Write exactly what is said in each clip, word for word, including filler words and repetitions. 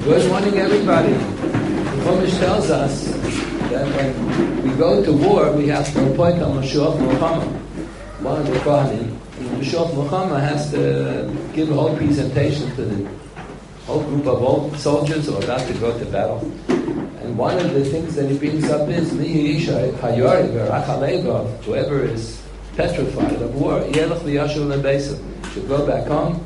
was warning everybody. The Chumash tells us that when we go to war, we have to appoint a Mashiach Muhammad, one of the Kohanim. And Mashiach Muhammad has to give a whole presentation to the whole group of old soldiers who are about to go to battle. And one of the things that he brings up is whoever is petrified of war, should go back home.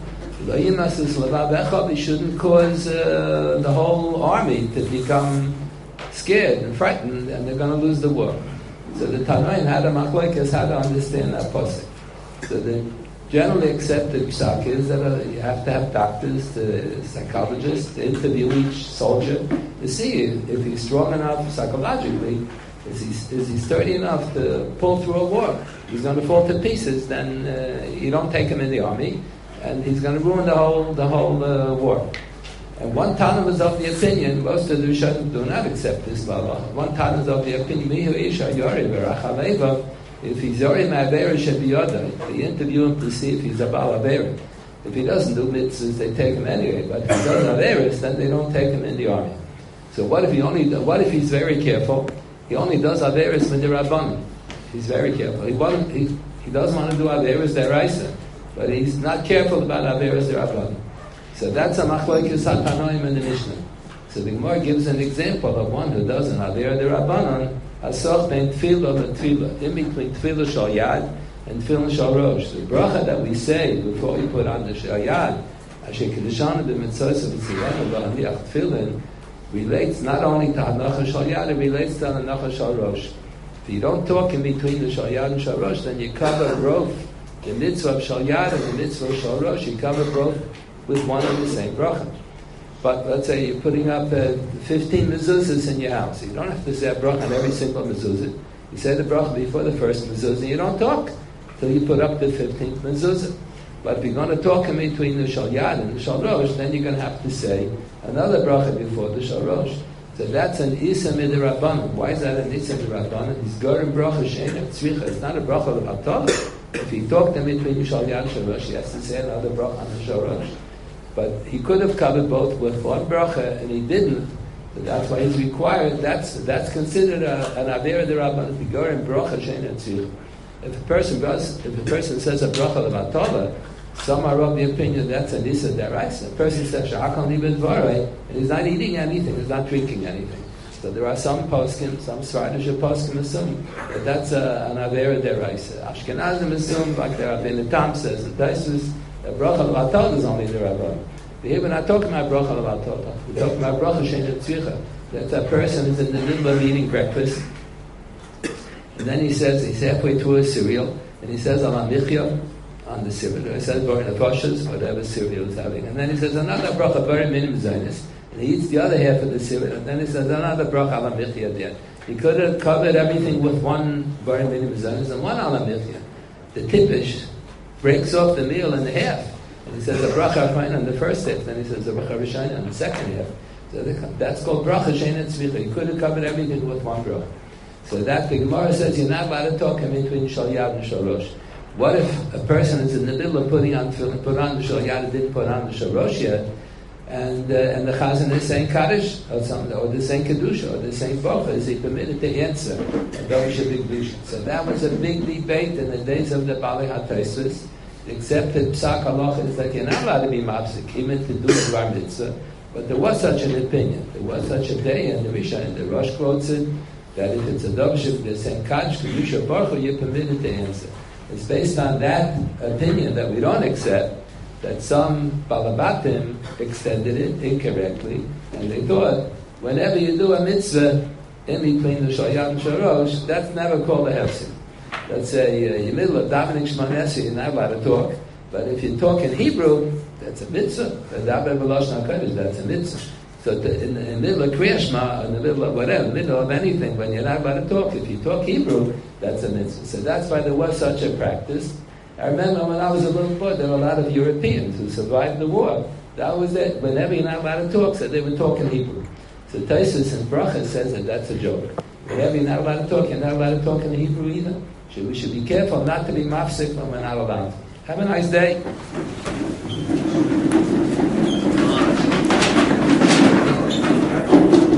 He shouldn't cause uh, the whole army to become scared and frightened, and they're going to lose the war. So the Tanoim had a machlokes how to understand that pasuk. So the generally accepted psak is that uh, you have to have doctors, to, psychologists, to interview each soldier to see if, if he's strong enough psychologically, is he, is he sturdy enough to pull through a war. If he's going to fall to pieces, then uh, you don't take him in the army, and he's going to ruin the whole the whole uh, war. And one Tana was of the opinion, most of the Rishonim do not accept this law. One Tana was of the opinion, if he's Yori Ma'avera Shebiyada, they interview him to see if he's a Baal Avera. If he doesn't do mitzvahs, they take him anyway. But if he does Averas, then they don't take him in the army. So what if he only? What if he's very careful? He only does Averas Midirabbanan. He's very careful. He, he, he doesn't want to do Averas Deraisa, but he's not careful about Averas Derabbanan. So that's a machlokes Tanoim in the Mishnah. So the Gemara gives an example of one who does an Avera Derabbanan, Asach ben Tefillah and Tefillah, in between Tefillah Shal Yad and Tefillah Shal Rosh. The bracha that we say before we put on the Shal Yad, Asher Kedeshanu b'mitzvos v'tziyanu v'aniach Tefillin, relates not only to Hanacha Shal Yad, it relates to Hanacha Shal Rosh. If you don't talk in between the Shal Yad and Shal Rosh, then you cover both the mitzvah of Shal Yad and the mitzvah of Shal Rosh. You cover both with one and the same bracha. But let's say you're putting up uh, fifteen mezuzahs in your house. You don't have to say a bracha on every single mezuzah. You say the bracha before the first mezuzah. You don't talk till you put up the fifteenth mezuzah. But if you're going to talk in between the Shal Yad and the Shal Rosh, then you're going to have to say another bracha before the Shal Rosh. So that's an Isa Midirabbanan. Why is that an Isa Midirabbanan? It's Gorim bracha she'ein tzricha. It's not a bracha of Hatah. If he talked in between the Shal Yad and Shal Rosh, he has to say another bracha on the Shal Rosh. But he could have covered both with one bracha, and he didn't. So that's why he's required. That's that's considered a, an avera derabbanan. Bigorim bracha she'ein tzricha. If a person does, if a person says a bracha levatala, some are of the opinion that's an issa deraisa. A person says sha'akal nibed dvarei, and he's not eating anything, he's not drinking anything. So there are some poskim, some Svardish poskim assume that that's a, an avera deraisa. Ashkenazim assume, like the Rabbeinu Tam says, and Taisus, the bracha levatala is only the rabban. We're not talking about bracha levatala. We're talking about bracha she'ein tzricha. That a person is in the middle of eating breakfast, and then he says he's halfway through his cereal, and he says Ala Michya on the cereal. He says Baruch Nefashos, whatever cereal he's having, and then he says another bracha very minim zaynis, and he eats the other half of the cereal, and then he says another bracha Ala Michya there. He could have covered everything with one very minim zaynis and one Ala Michya. The Tipish breaks off the meal in half, and he says a bracha Arfain on the first half, then he says a bracha Rishayna on the second half. So that's called bracha she'ein tzricha. He could have covered everything with one bracha. So that the Gemara says you're not allowed to talk in between Shal Yad and Shal Rosh. What if a person is in the middle of putting on put on the Shal Yad and didn't put on the Shal Rosh yet, and uh, and the Chazan is saying Kaddish or something, or they're saying Kedusha, or they're saying Bocha? Is he permitted to answer? So that was a big debate in the days of the Bali HaTaisus. Accepted Psak Halacha is that you're not allowed to be mafsik, even to do the Bar Mitzvah. But there was such an opinion. There was such a day, and the Rishon and the Rosh quotes it, that if it's a Dovshik, they're saying Kaddish, Kedusha, Baruch, you're permitted to answer. It's based on that opinion that we don't accept, that some Balabatim extended it incorrectly, and they thought, whenever you do a mitzvah in between the Shal Yad and Shal Rosh, that's never called a hefsek. Let's say uh, in the middle of davening Shema Nesri, you're not allowed to talk. But if you talk in Hebrew, that's a mitzvah. Daven b'lashon hakodesh, that's a mitzvah. So the, in, in the middle of Kriya Shema, in the middle of whatever, in the middle of anything, when you're not allowed to talk, if you talk Hebrew, that's a mitzvah. So that's why there was such a practice. I remember when I was a little boy, there were a lot of Europeans who survived the war. That was it. Whenever you're not allowed to talk, so they would talk in Hebrew. So Taisus in Bracha says that that's a joke. Whenever you're not allowed to talk, you're not allowed to talk in Hebrew either. So we should be careful not to be mafsik when we're not allowed. Have a nice day.